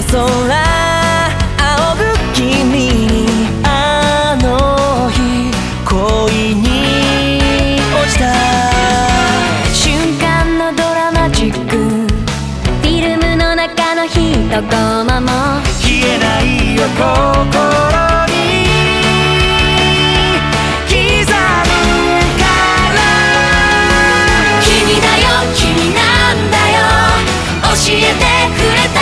空仰ぐ君、あの日恋に落ちた瞬間のドラマチック、フィルムの中の一コマも消えないよ心に刻むから君だよ君なんだよ教えてくれた、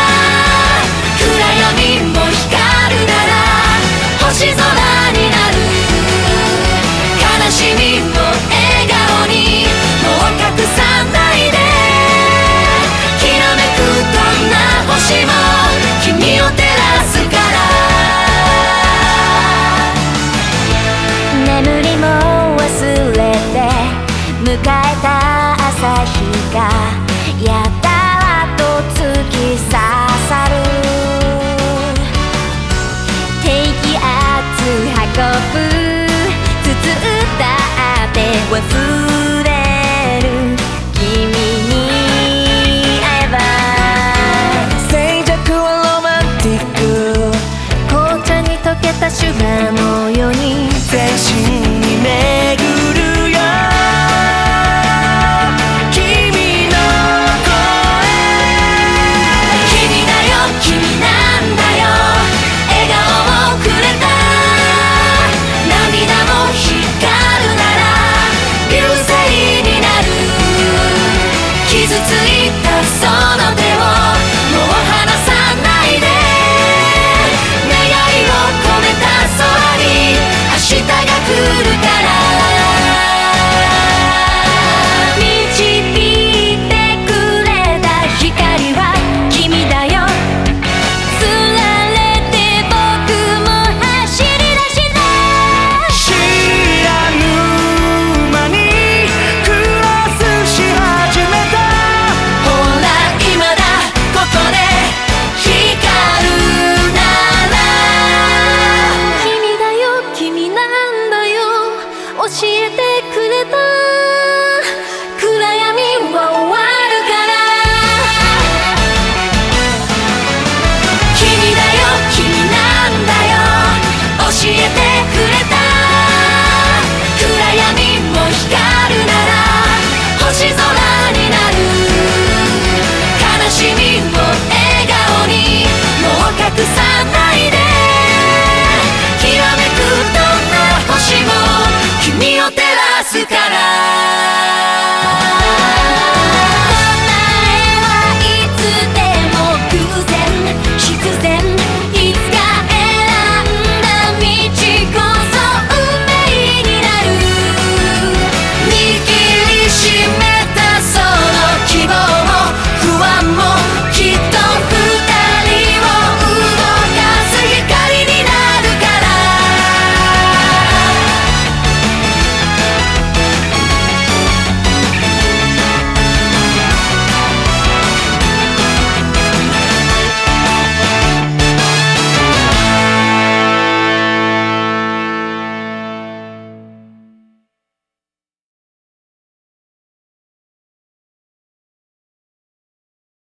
暗闇も光るなら星空になる、悲しみも笑顔にもう隠さないで、きらめくどんな星も君を照らすから、眠りも忘れて迎えた朝日がやたらと突き刺さる、低気圧運ぶ包んだ手は